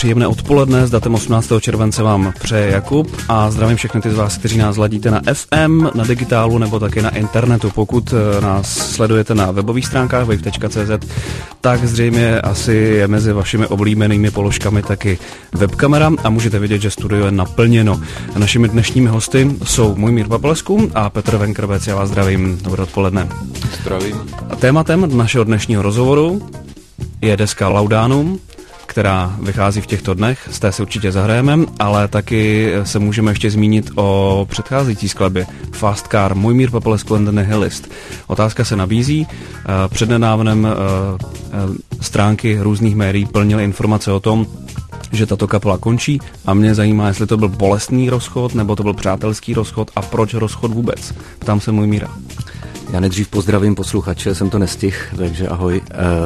Příjemné odpoledne s datem 18. července vám přeje Jakub a zdravím všechny ty z vás, kteří nás ladíte na FM, na digitálu nebo také na internetu. Pokud nás sledujete na webových stránkách wave.cz, tak zřejmě asi je mezi vašimi oblíbenými položkami taky webkamera a můžete vidět, že studio je naplněno. Našimi dnešními hosty jsou Mojmír Papalesku a Petr Venkrbec. Já vás zdravím. Dobré odpoledne. Zdravím. A tématem našeho dnešního rozhovoru je deska Laudanum, která vychází v těchto dnech, z té si určitě zahrajeme, ale taky se můžeme ještě zmínit o předcházející skladbě Fast Car, Mojmír Papalesku and the Nihilist. Otázka se nabízí. Přednedávnem stránky různých médií plnily informace o tom, že tato kapela končí a mě zajímá, jestli to byl bolestný rozchod, nebo to byl přátelský rozchod a proč rozchod vůbec. Ptám se Mojmíra. Já nejdřív pozdravím posluchače, jsem to nestihl, takže ahoj.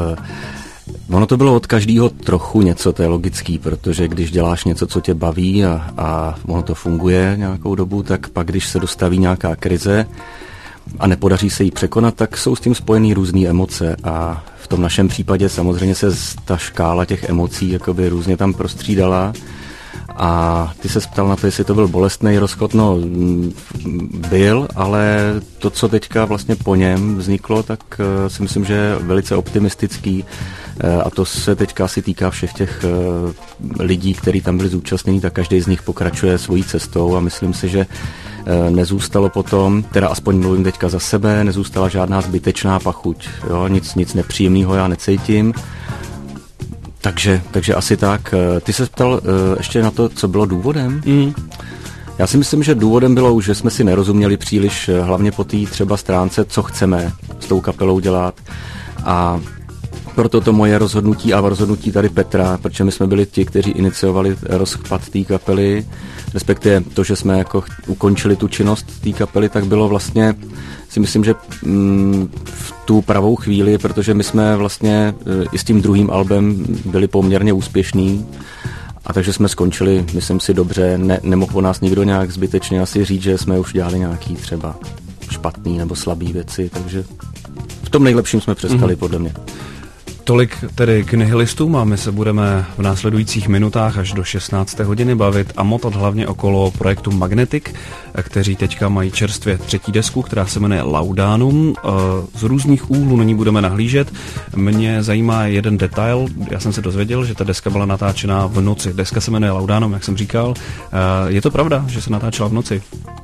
Ono to bylo od každého trochu něco, to je logický, protože když děláš něco, co tě baví a ono to funguje nějakou dobu, tak pak, když se dostaví nějaká krize a nepodaří se jí překonat, tak jsou s tím spojený různé emoce a v tom našem případě samozřejmě se ta škála těch emocí jakoby různě tam prostřídala. A ty se ptal na to, jestli to byl bolestný rozchod. No, byl, ale to, co teďka vlastně po něm vzniklo, tak si myslím, že je velice optimistický a to se teďka asi týká všech těch lidí, kteří tam byli zúčastnění, tak každý z nich pokračuje svojí cestou a myslím si, že nezůstalo potom, teda aspoň mluvím teďka za sebe, nezůstala žádná zbytečná pachuť, jo? Nic nepříjemného já necítím. Takže asi tak. Ty se ptal ještě na to, co bylo důvodem? Já si myslím, že důvodem bylo už, že jsme si nerozuměli příliš, hlavně po té třeba stránce, co chceme s tou kapelou dělat. A proto to moje rozhodnutí a rozhodnutí tady Petra, protože my jsme byli ti, kteří iniciovali rozpad té kapely, respektive to, že jsme jako ukončili tu činnost té kapely, tak bylo vlastně, si myslím, že v tu pravou chvíli, protože my jsme vlastně i s tím druhým albem byli poměrně úspěšní a takže jsme skončili, myslím si, dobře, nemohl po nás nikdo nějak zbytečně asi říct, že jsme už dělali nějaký třeba špatný nebo slabý věci, takže v tom nejlepším jsme přestali podle mě. Tolik tedy k Nihilistům a my se budeme v následujících minutách až do 16. hodiny bavit a motat hlavně okolo projektu Magnetic, kteří teďka mají čerstvě třetí desku, která se jmenuje Laudanum. Z různých úhlů na ní budeme nahlížet. Mě zajímá jeden detail. Já jsem se dozvěděl, že ta deska byla natáčena v noci. Deska se jmenuje Laudanum, jak jsem říkal. Je to pravda, že se natáčela v noci?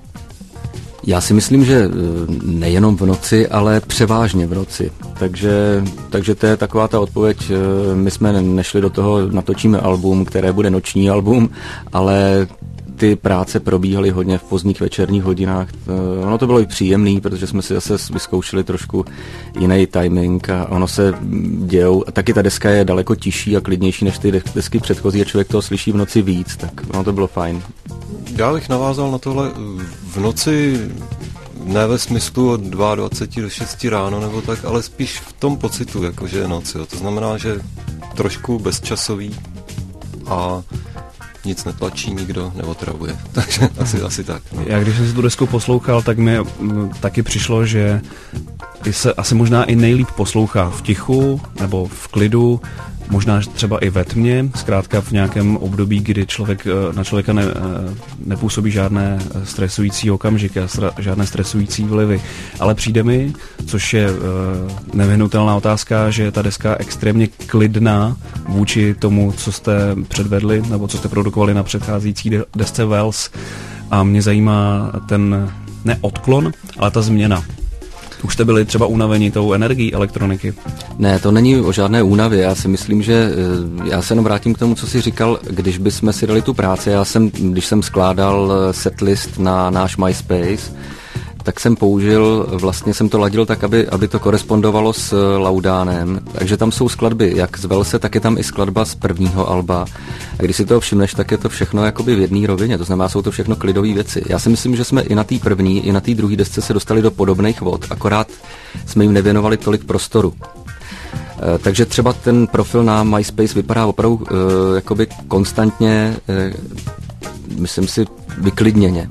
Já si myslím, že nejenom v noci, ale převážně v noci. Takže to je taková ta odpověď. My jsme nešli do toho, natočíme album, které bude noční album, ale ty práce probíhaly hodně v pozdních večerních hodinách. Ono to bylo i příjemný, protože jsme si zase vyzkoušeli trošku jiný timing a ono se dějou. Taky ta deska je daleko tižší a klidnější než ty desky předchozí a člověk toho slyší v noci víc, tak ono to bylo fajn. Já bych navázal na tohle v noci, ne ve smyslu od 22 do 6 ráno nebo tak, ale spíš v tom pocitu, jakože je noc. Jo. To znamená, že trošku bezčasový a nic netlačí, nikdo neotravuje. Takže asi tak. No. Já když jsem si tu desku poslouchal, tak mi taky přišlo, že se asi možná i nejlíp poslouchá v tichu nebo v klidu, možná třeba i ve tmě, zkrátka v nějakém období, kdy na člověka nepůsobí žádné stresující okamžiky a žádné stresující vlivy. Ale přijde mi, což je nevyhnutelná otázka, že je ta deska extrémně klidná vůči tomu, co jste předvedli nebo co jste produkovali na předcházející desce Wells. A mě zajímá ten ne odklon, ale ta změna. Už jste byli třeba unavení tou energií elektroniky? Ne, to není o žádné únavě. Já si myslím, že já se jenom vrátím k tomu, co jsi říkal, když bychom si dali tu práci. Když jsem skládal setlist na náš MySpace, tak jsem vlastně jsem to ladil tak, aby to korespondovalo s Laudánem. Takže tam jsou skladby jak z Velse, tak je tam i skladba z prvního alba. A když si toho všimneš, tak je to všechno jakoby v jedné rovině, to znamená, jsou to všechno klidové věci. Já si myslím, že jsme i na té první, i na té druhé desce se dostali do podobných vod, akorát jsme jim nevěnovali tolik prostoru. Takže třeba ten profil na MySpace vypadá opravdu jakoby konstantně, myslím si, vyklidněně.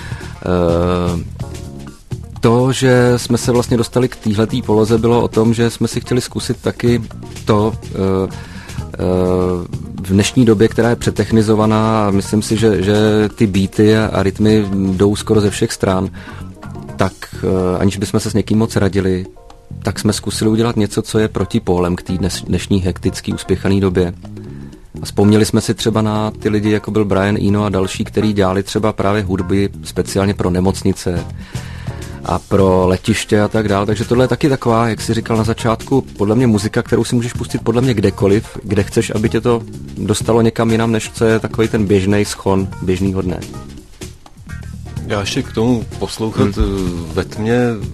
To, že jsme se vlastně dostali k téhletý poloze, bylo o tom, že jsme si chtěli zkusit taky to dnešní době, která je přetechnizovaná, myslím si, že ty beaty a rytmy jdou skoro ze všech stran, tak aniž bychom se s někým moc radili, tak jsme zkusili udělat něco, co je protipólem k té dnešní hektické, uspěchané době. A vzpomněli jsme si třeba na ty lidi, jako byl Brian Eno a další, kteří dělali třeba právě hudby speciálně pro nemocnice a pro letiště a tak dále. Takže tohle je taky taková, jak jsi říkal na začátku, podle mě muzika, kterou si můžeš pustit podle mě kdekoliv, kde chceš, aby tě to dostalo někam jinam, než co je takový ten běžný schon běžnýho dne. Já ještě k tomu poslouchat ve tmě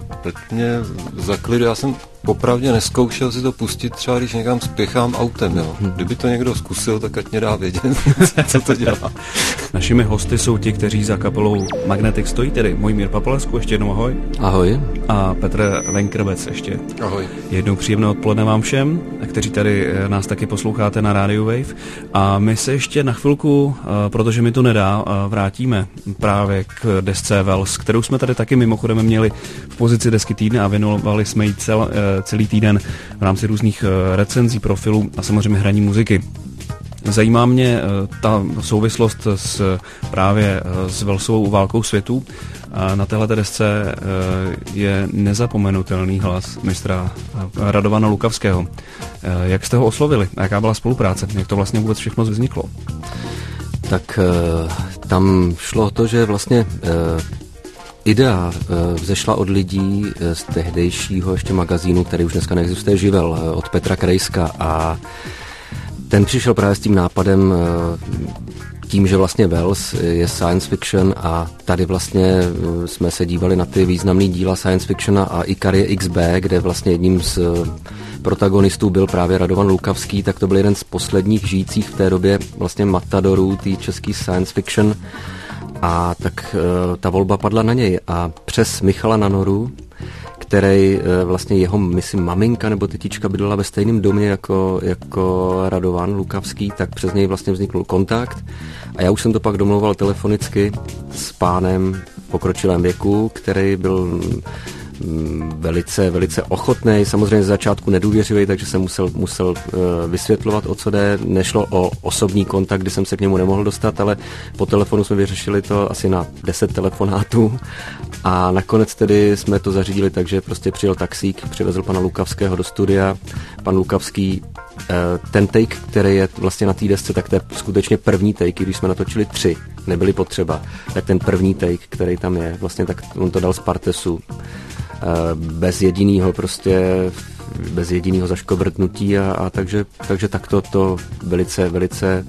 za klidu. Já jsem popravdě neskoušel si to pustit třeba, když někam spěchám autem. Jo. Kdyby to někdo zkusil, tak ať mě dá vědět, co to dělá. Našimi hosty jsou ti, kteří za kapelou Magnetic stojí, tedy Mojmír Papalesku, ještě jednou ahoj. Ahoj. A Petr Venkrbec ještě. Ahoj. Jednou příjemné odpoledne vám všem, kteří tady nás taky posloucháte na Radio Wave. A my se ještě na chvilku, protože mi to nedá, vrátíme právě k desce Wells, kterou jsme tady taky mimochodem měli v pozici desky týdne a věnovali jsme jí celý týden v rámci různých recenzí, profilů a samozřejmě hraní muziky. Zajímá mě ta souvislost právě s Wellsovou válkou světů. Na téhle desce je nezapomenutelný hlas mistra Radovana Lukavského. Jak jste ho oslovili? A jaká byla spolupráce? Jak to vlastně vůbec všechno vzniklo? Tak tam šlo o to, že vlastně idea vzešla od lidí z tehdejšího ještě magazínu, který už dneska neexistuje, Živel, od Petra Krejska, a ten přišel právě s tím nápadem tím, že vlastně Wells je science fiction a tady vlastně jsme se dívali na ty významný díla science fictiona a Ikarie XB, kde vlastně jedním z protagonistů byl právě Radovan Lukavský, tak to byl jeden z posledních žijících v té době vlastně matadorů té český science fiction. A tak ta volba padla na něj a přes Michala Nanoru, který vlastně jeho, myslím, maminka nebo tetička bydlela ve stejném domě jako Radovan Lukavský, tak přes něj vlastně vznikl kontakt a já už jsem to pak domlouval telefonicky s pánem v pokročilém věku, který byl velice, velice ochotný, samozřejmě z začátku nedůvěřivý, takže jsem musel vysvětlovat, o co jde. Nešlo o osobní kontakt, kdy jsem se k němu nemohl dostat, ale po telefonu jsme vyřešili to asi na 10 telefonátů a nakonec tedy jsme to zařídili, takže prostě přijel taxík, přivezl pana Lukavského do studia. Pan Lukavský, ten take, který je vlastně na té desce, tak to je skutečně první take, když jsme natočili 3, nebyly potřeba, tak ten první take, který tam je, vlastně tak on to dal z partesu. Bez jedinýho zaškobrtnutí a takže takto to velice, velice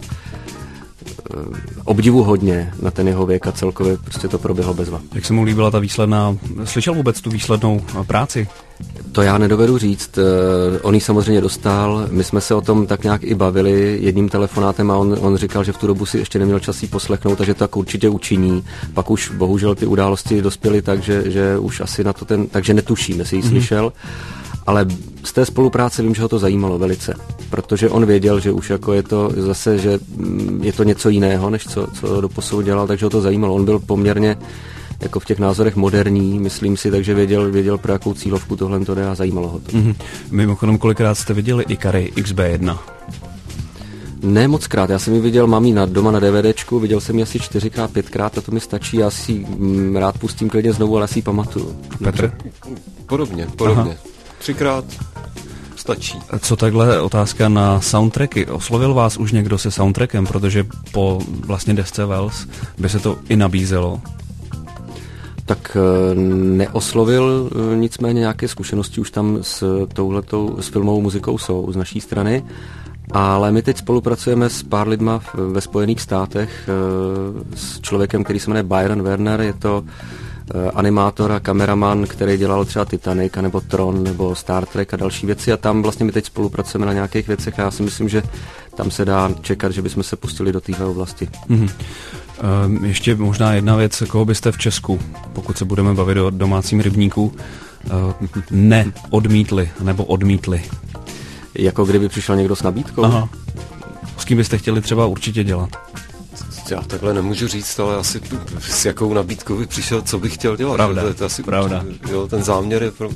obdivuhodně na ten jeho věk a celkově prostě to proběhlo bezva. Jak se mu líbila ta výsledná, slyšel vůbec tu výslednou práci? To já nedovedu říct, on ji samozřejmě dostal, my jsme se o tom tak nějak i bavili jedním telefonátem a on říkal, že v tu dobu si ještě neměl čas jí poslechnout, takže to tak určitě učiní. Pak už bohužel ty události dospěly tak, že už asi na to takže netuším, jestli ji slyšel, ale z té spolupráce vím, že ho to zajímalo velice, protože on věděl, že už jako je to zase, že je to něco jiného, než co doposud dělal, takže ho to zajímalo. On byl poměrně jako v těch názorech moderní, myslím si, takže věděl pro jakou cílovku tohle to jde a zajímalo ho to. Mm-hmm. Mimochodem, kolikrát jste viděli Ikarii XB1? Ne moc krát, já jsem ji viděl, mám ji doma na DVDčku, viděl jsem ji asi 4x, 5x a to mi stačí, já si rád pustím klidně znovu, ale si ji pamatuju. Petr? Podobně. 3x stačí. Co takhle otázka na soundtracky? Oslovil vás už někdo se soundtrackem, protože po vlastně desce Wells by se to i nabízelo? Tak neoslovil, nicméně nějaké zkušenosti už tam s filmovou muzikou jsou z naší strany, ale my teď spolupracujeme s pár lidma ve Spojených státech, s člověkem, který se jmenuje Byron Werner, je to animátor a kameraman, který dělal třeba Titanic, nebo Tron, nebo Star Trek a další věci a tam vlastně my teď spolupracujeme na nějakých věcech a já si myslím, že tam se dá čekat, že bychom se pustili do téhle oblasti. Mm-hmm. Ještě možná jedna věc, koho byste v Česku, pokud se budeme bavit o domácím rybníku, neodmítli nebo odmítli? Jako kdyby přišel někdo s nabídkou? Aha. S kým byste chtěli třeba určitě dělat? Já takhle nemůžu říct, ale asi s jakou nabídkou by přišel, co bych chtěl dělat. Pravda, to je asi pravda. Jo, ten záměr je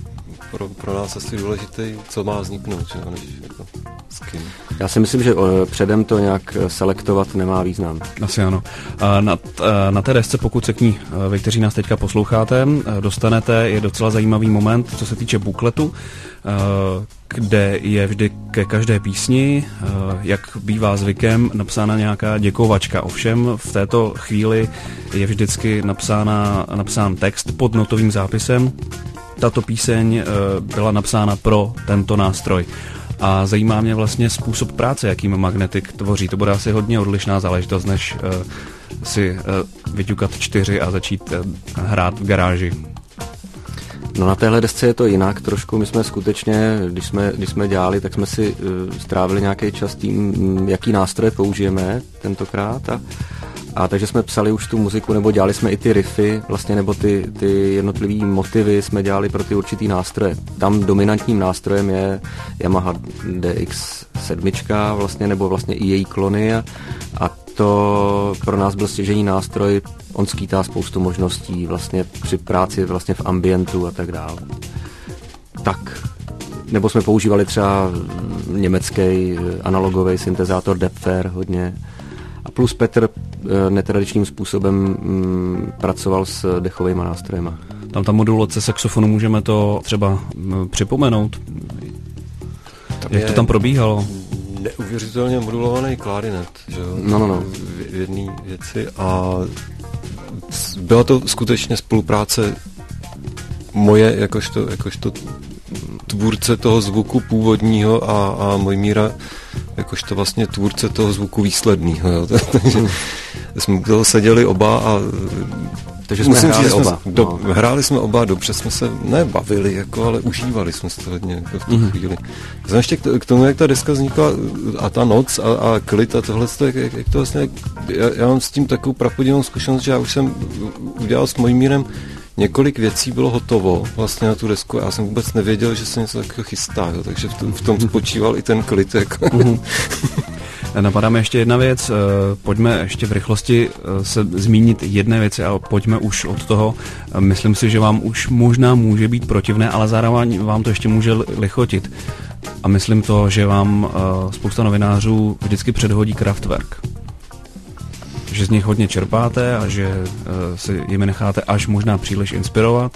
pro nás asi důležitý, co má vzniknout, že? Než jako s kým. Já si myslím, že předem to nějak selektovat nemá význam. Asi ano. Na té desce, pokud se k ní, vy, kteří nás teďka posloucháte, dostanete, je docela zajímavý moment, co se týče bukletu, kde je vždy ke každé písni, jak bývá zvykem, napsána nějaká děkovačka. Ovšem v této chvíli je vždycky napsán text pod notovým zápisem. Tato píseň byla napsána pro tento nástroj. A zajímá mě vlastně způsob práce, jakým Magnetic tvoří. To bude asi hodně odlišná záležitost, než si vyťukat 4 a začít hrát v garáži. No na téhle desce je to jinak trošku. My jsme skutečně, když jsme dělali, tak jsme si strávili nějaký čas tím, jaký nástroje použijeme tentokrát a takže jsme psali už tu muziku, nebo dělali jsme i ty riffy, vlastně, nebo ty jednotlivý motivy jsme dělali pro ty určitý nástroje. Tam dominantním nástrojem je Yamaha DX7, vlastně, nebo vlastně i její klony a to pro nás byl stěžejní nástroj, on skýtá spoustu možností vlastně při práci vlastně v ambientu a tak dále. Tak, nebo jsme používali třeba německý analogový syntezátor Depfer hodně. A plus Petr netradičním způsobem pracoval s dechovými nástrojema. Tam ta modulace saxofonu, můžeme to třeba připomenout? Jak to tam probíhalo? Neuvěřitelně modulovaný klarinet, že jo? No. V jedné věci a byla to skutečně spolupráce moje, jakožto tvůrce toho zvuku původního a Mojmíra jakožto vlastně tvůrce toho zvuku výsledného. Takže jsme toho seděli oba a takže jsme hráli oba. Hráli jsme oba, dobře jsme se nebavili, jako, ale užívali jsme se to hodně jako v tu chvíli. Jsem ještě k tomu, jak ta deska vznikla a ta noc a klid a tohle, jak to vlastně, já mám s tím takovou prapodivnou zkušenost, že já už jsem udělal s Mojmírem několik věcí bylo hotovo vlastně na tu desku a já jsem vůbec nevěděl, že se něco takového chystá, jo, takže v tom spočíval i ten klid. Jako. Napadá mi ještě jedna věc, pojďme ještě v rychlosti se zmínit jedné věci a pojďme už od toho. Myslím si, že vám už možná může být protivné, ale zároveň vám to ještě může lichotit. A myslím to, že vám spousta novinářů vždycky předhodí Kraftwerk. Že z nich hodně čerpáte a že si jimi necháte až možná příliš inspirovat?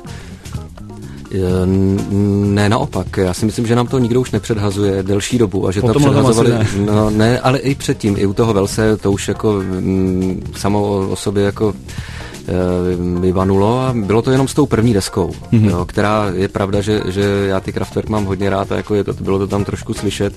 Ne, naopak. Já si myslím, že nám to nikdo už nepředhazuje delší dobu a že to předhazovali. No, ne, ale i předtím, i u toho Velse to už jako samo o sobě jako vyvanulo a bylo to jenom s tou první deskou, jo, která je pravda, že já ty Kraftwerk mám hodně rád a jako bylo to tam trošku slyšet.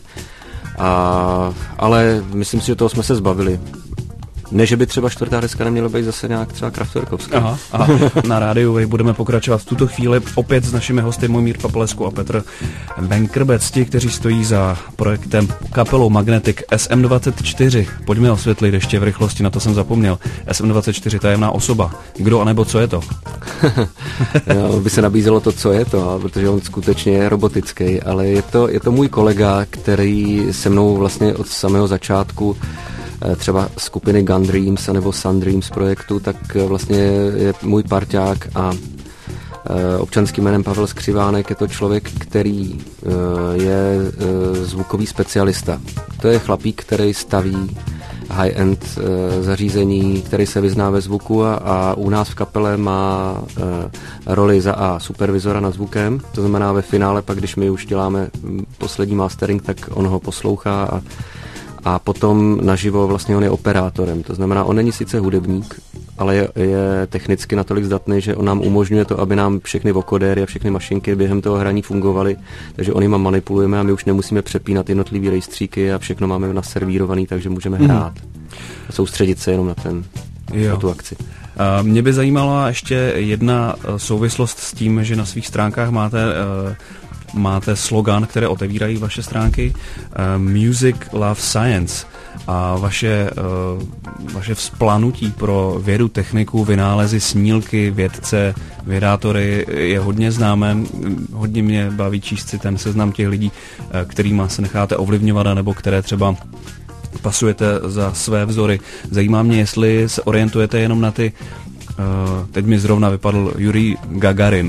Ale myslím si, že toho jsme se zbavili. Ne, že by třeba 4. deska neměla být zase nějak třeba kraftwerkovská. Aha. Na rádiu Wave budeme pokračovat v tuto chvíli opět s našimi hosty Mojmír Papalesku a Petr Benkrbec, ti, kteří stojí za projektem kapelou Magnetic SM24. Pojďme osvětlit ještě v rychlosti, na to jsem zapomněl. SM24, tajemná osoba. Kdo anebo co je to? No, by se nabízelo to, co je to, protože on skutečně je robotický, ale je to můj kolega, který se mnou vlastně od samého začátku třeba skupiny Gun Dreams nebo Sun Dreams projektu, tak vlastně je můj parťák a občanským jménem Pavel Skřivánek je to člověk, který je zvukový specialista. To je chlapík, který staví high-end zařízení, který se vyzná ve zvuku a u nás v kapele má roli za A supervizora nad zvukem, to znamená ve finále pak, když my už děláme poslední mastering, tak on ho poslouchá a potom naživo vlastně on je operátorem. To znamená, on není sice hudebník, ale je technicky natolik zdatný, že on nám umožňuje to, aby nám všechny vokodéry a všechny mašinky během toho hraní fungovaly, takže on jima manipulujeme a my už nemusíme přepínat jednotlivý rejstříky a všechno máme naservírovaný, takže můžeme hrát a soustředit se jenom na tu akci. Mě by zajímala ještě jedna souvislost s tím, že na svých stránkách máte slogan, které otevírají vaše stránky, Music, Love, Science, a vaše vzplanutí pro vědu, techniku, vynálezy, snílky, vědce, vědátory je hodně známé. Hodně mě baví číst si ten seznam těch lidí, kterýma se necháte ovlivňovat, nebo které třeba pasujete za své vzory. Zajímá mě, jestli se orientujete jenom na ty, teď mi zrovna vypadl Jurij Gagarin,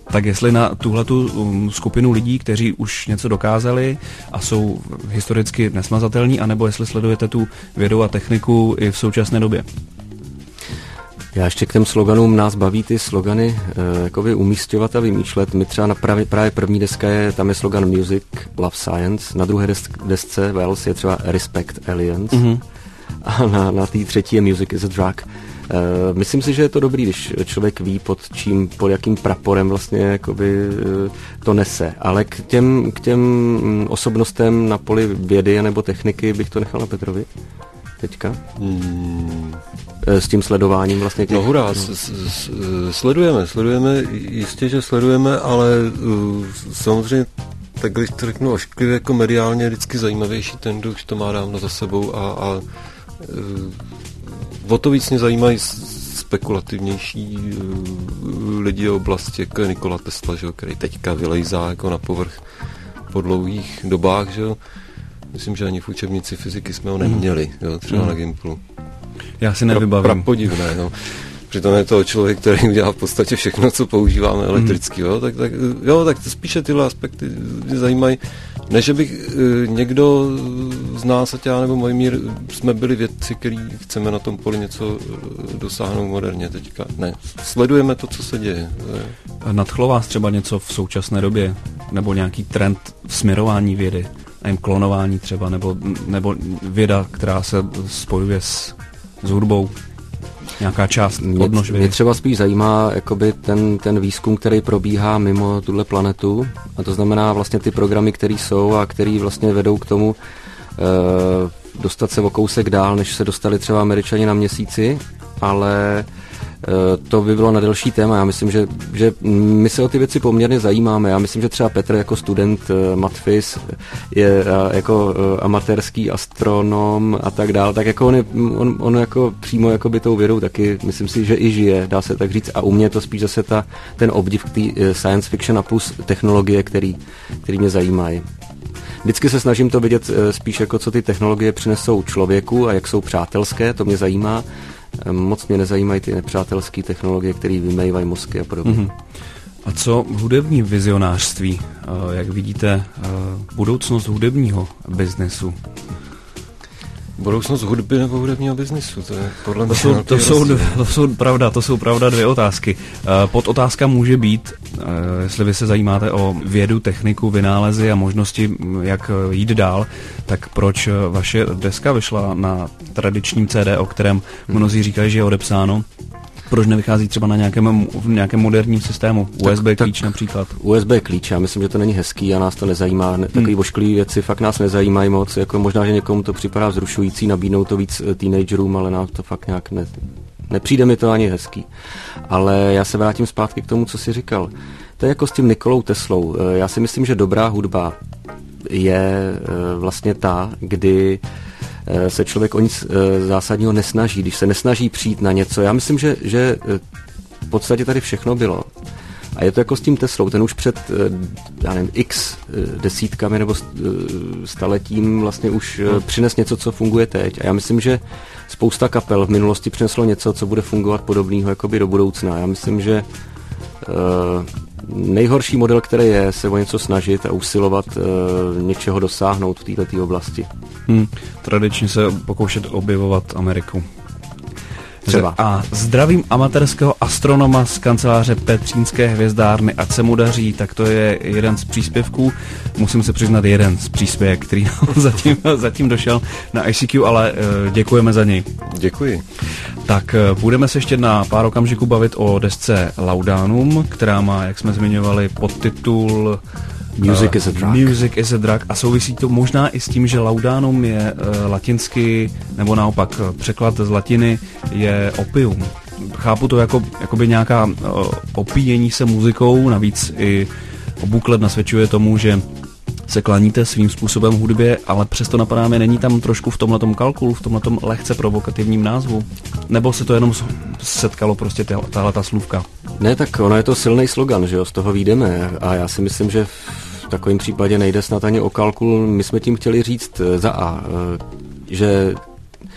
Tak jestli na tuhletu skupinu lidí, kteří už něco dokázali a jsou historicky nesmazatelní, anebo jestli sledujete tu vědu a techniku i v současné době? Já ještě k těm sloganům, nás baví ty slogany jakoby umísťovat a vymýšlet. My třeba právě první deska tam je slogan Music, Love Science, na druhé desce Wells je třeba Respect Aliens a na té třetí je Music is a Drug. Myslím si, že je to dobrý, když člověk ví, pod jakým praporem vlastně jakoby to nese, ale k těm osobnostem na poli vědy nebo techniky bych to nechal na Petrovi teďka. S tím sledováním vlastně těch... No hurá, sledujeme, jistě, že sledujeme, ale samozřejmě tak když to řeknu ošklivě, jako mediálně vždycky zajímavější ten, kdo už to má dávno za sebou a o to víc mě zajímají spekulativnější lidi v oblasti, jako je Nikola Tesla, že, který teďka vylejzá jako na povrch po dlouhých dobách, že. Myslím, že ani v učebnici fyziky jsme ho neměli, jo, třeba na Gimplu. Já si nevybavím. Prapodivné, no. Přitom je to člověk, který udělá v podstatě všechno, co používáme elektricky, jo, tak spíše tyhle aspekty mě zajímají. Ne, že bych někdo z nás, ať já nebo Mojmír, jsme byli vědci, který chceme na tom poli něco dosáhnout moderně teďka. Ne, sledujeme to, co se děje. Nadchlo vás třeba něco v současné době? Nebo nějaký trend v směrování vědy? Nevím, klonování třeba, nebo věda, která se spojuje s hudbou? Nějaká část odnož vědy? Mě třeba spíš zajímá jakoby ten výzkum, který probíhá mimo tuhle planetu, a to znamená vlastně ty programy, které jsou a které vlastně vedou k tomu dostat se o kousek dál, než se dostali třeba Američani na Měsíci, ale to by bylo na delší téma. Já myslím, že my se o ty věci poměrně zajímáme. Já myslím, že třeba Petr jako student matfys je jako amatérský astronom a tak dál, tak jako on jako přímo jako by tou vědou taky, myslím si, že i žije, dá se tak říct. A u mě je to spíš zase ten obdiv k té science fiction a plus technologie, který mě zajímají. Vždycky se snažím to vidět spíš jako co ty technologie přinesou člověku a jak jsou přátelské, to mě zajímá. Moc mě nezajímají ty nepřátelské technologie, které vymejvají mozky a podobně. A co hudební vizionářství? Jak vidíte budoucnost hudebního biznesu? Budoucnost hudby nebo hudebního biznisu? To je podle mě to jsou pravda dvě otázky. Podotázka může být, jestli vy se zajímáte o vědu, techniku, vynálezy a možnosti, jak jít dál, tak proč vaše deska vyšla na tradičním CD, o kterém mnozí říkají, že je odepsáno? Proč nevychází třeba na nějakém moderním systému? USB klíč například. USB klíč, já myslím, že to není hezký a nás to nezajímá. Takový ošklivý věci fakt nás nezajímají moc. Jako možná, že někomu to připadá vzrušující, nabídnou to víc teenagerům, ale nám to fakt nějak nepřijde mi to ani hezký. Ale já se vrátím zpátky k tomu, co jsi říkal. To je jako s tím Nikolou Teslou. Já si myslím, že dobrá hudba je vlastně ta, kdy se člověk o nic zásadního nesnaží, když se nesnaží přijít na něco. Já myslím, že v podstatě tady všechno bylo. A je to jako s tím Teslou, ten už před, já nevím, x desítkami nebo staletím vlastně už přines něco, co funguje teď. A já myslím, že spousta kapel v minulosti přineslo něco, co bude fungovat podobného jakoby do budoucna. Já myslím, že nejhorší model, který je, se o něco snažit a usilovat něčeho dosáhnout v této oblasti. Tradičně se pokoušet objevovat Ameriku. Třeba. A zdravím amatérského astronoma z kanceláře Petřínské hvězdárny, ať se mu daří, tak to je jeden z příspěvků, musím se přiznat jeden z příspěvek, který zatím došel na ICQ, ale děkujeme za něj. Děkuji. Tak budeme se ještě na pár okamžiků bavit o desce Laudanum, která má, jak jsme zmiňovali, podtitul Music is a drug. Music is a drug. A souvisí to možná i s tím, že laudanum je latinsky, nebo naopak překlad z latiny je opium. Chápu to jakoby nějaká opíjení se muzikou, navíc i obuklet nasvědčuje tomu, že se klaníte svým způsobem hudbě, ale přesto napadá mě, není tam trošku v tomhletom kalkulu, v tomhletom lehce provokativním názvu? Nebo se to jenom setkalo prostě tahleta slůvka? Ne, tak ono je to silný slogan, že jo, z toho vyjdeme a já si myslím, že v takovém případě nejde snad ani o kalkul. My jsme tím chtěli říct za A, že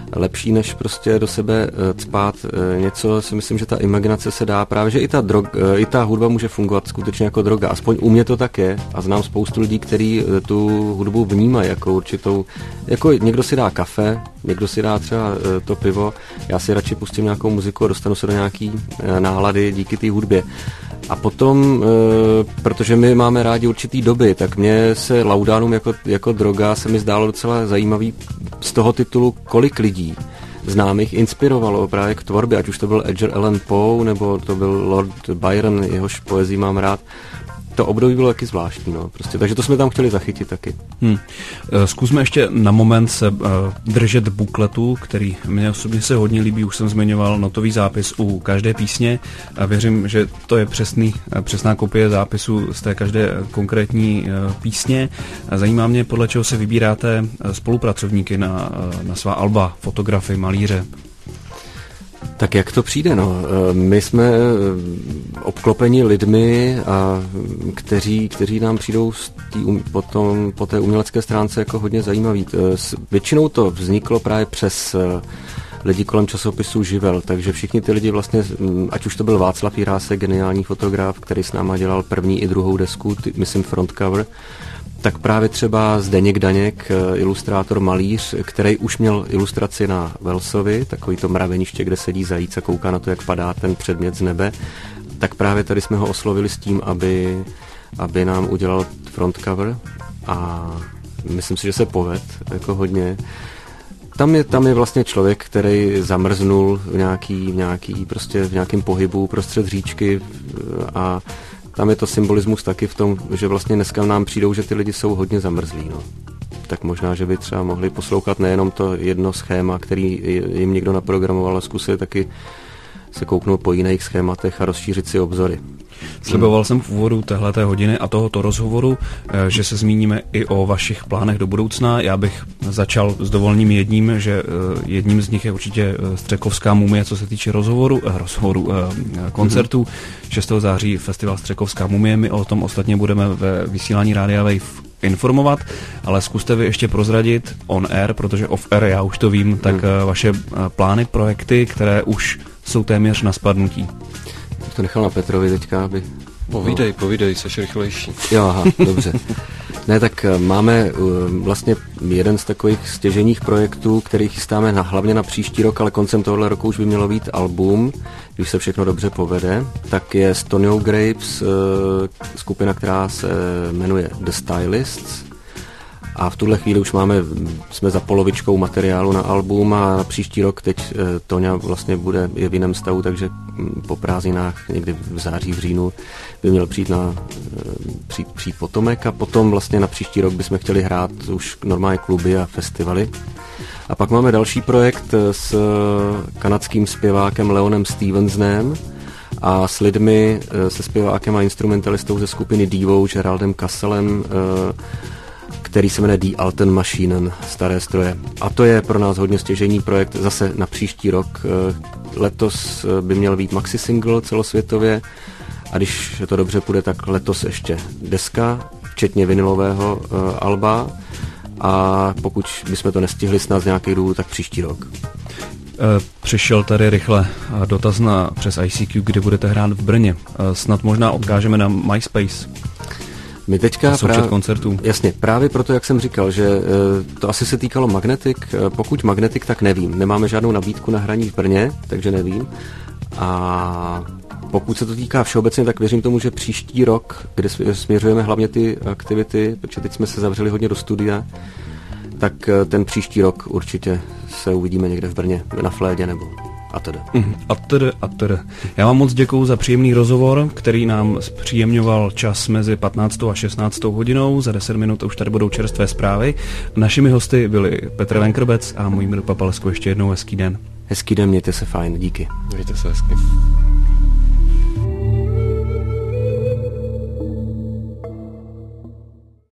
lepší, než prostě do sebe cpát něco, si myslím, že ta imaginace se dá právě, že i ta hudba může fungovat skutečně jako droga. Aspoň u mě to tak je a znám spoustu lidí, kteří tu hudbu vnímají jako určitou, jako někdo si dá kafe, někdo si dá třeba to pivo, já si radši pustím nějakou muziku a dostanu se do nějaký nálady díky té hudbě. A potom, protože my máme rádi určitý doby, tak mně se Laudanum jako droga se mi zdálo docela zajímavý z toho titulu, kolik lidí známých inspirovalo právě k tvorbě, ať už to byl Edgar Allan Poe, nebo to byl Lord Byron, jehož poezii mám rád. To období bylo taky zvláštní, no, prostě, takže to jsme tam chtěli zachytit taky. Zkusme ještě na moment se držet bukletu, který mně osobně se hodně líbí, už jsem zmiňoval notový zápis u každé písně a věřím, že to je přesná kopie zápisu z té každé konkrétní písně. Zajímá mě, podle čeho se vybíráte spolupracovníky na svá alba, fotografy, malíře. Tak jak to přijde, no? My jsme obklopeni lidmi, kteří nám přijdou po té umělecké stránce jako hodně zajímaví. Většinou to vzniklo právě přes lidi kolem časopisu Živel, takže všichni ty lidi vlastně, ať už to byl Václav Jirásek, geniální fotograf, který s náma dělal první i druhou desku, myslím front cover, tak právě třeba Zdeněk Daněk, ilustrátor, malíř, který už měl ilustraci na Velsovi, takový to mraveniště, kde sedí zajíc a kouká na to, jak padá ten předmět z nebe, tak právě tady jsme ho oslovili s tím, aby nám udělal front cover a myslím si, že se poved jako hodně. Tam je vlastně člověk, který zamrznul v nějakém pohybu prostřed říčky a tam je to symbolismus taky v tom, že vlastně dneska nám přijdou, že ty lidi jsou hodně zamrzlí. No. Tak možná, že by třeba mohli poslouchat nejenom to jedno schéma, který jim někdo naprogramoval, ale zkusit taky se kouknout po jiných schématech a rozšířit si obzory. Sliboval jsem v úvodu téhleté hodiny a tohoto rozhovoru, že se zmíníme i o vašich plánech do budoucna. Já bych začal s dovolením jedním, že jedním z nich je určitě Střekovská mumie, co se týče koncertů. 6. září festival Střekovská mumie, my o tom ostatně budeme ve vysílání Rádia Wave informovat, ale zkuste vy ještě prozradit on air, protože off air já už to vím, tak vaše plány, projekty, které už jsou téměř na spadnutí. To nechal na Petrovi teďka, aby... Povídej, seš rychlejší. Jo, aha, dobře. Ne, tak máme vlastně jeden z takových stěžejních projektů, který chystáme hlavně na příští rok, ale koncem tohoto roku už by mělo být album, když se všechno dobře povede, tak je Stonio Grapes, skupina, která se jmenuje The Stylists. A v tuhle chvíli už jsme za polovičkou materiálu na album a na příští rok teď Toňa vlastně je v jiném stavu, takže po prázdninách někdy v září, v říjnu by měl přijít potomek a potom vlastně na příští rok bychom chtěli hrát už normálně kluby a festivaly. A pak máme další projekt s kanadským zpěvákem Leonem Stevensonem a s lidmi, se zpěvákem a instrumentalistou ze skupiny Devo, Geraldem Kasselem, který se jmenuje The Alten Maschinen, staré stroje. A to je pro nás hodně stěžejní projekt zase na příští rok. Letos by měl být maxi single celosvětově a když to dobře půjde, tak letos ještě deska, včetně vinylového alba a pokud bychom to nestihli snad z nějakých důvodů, tak příští rok. Přišel tady rychle dotaz přes ICQ, kdy budete hrát v Brně. Snad možná odkážeme na MySpace. My teďka koncertů. Jasně, právě proto, jak jsem říkal, že to asi se týkalo Magnetic. Pokud Magnetic, tak nevím. Nemáme žádnou nabídku na hraní v Brně, takže nevím. A pokud se to týká všeobecně, tak věřím tomu, že příští rok, kde směřujeme hlavně ty aktivity, protože teď jsme se zavřeli hodně do studia, tak ten příští rok určitě se uvidíme někde v Brně, na Flédě nebo a tedy. Já vám moc děkuju za příjemný rozhovor, který nám zpříjemňoval čas mezi 15. a 16. hodinou. Za 10 minut už tady budou čerstvé zprávy. Našimi hosty byli Petr Venkrbec a můj Mír Papalsko. Ještě jednou hezký den. Hezký den, mějte se fajn, díky. Mějte se hezky.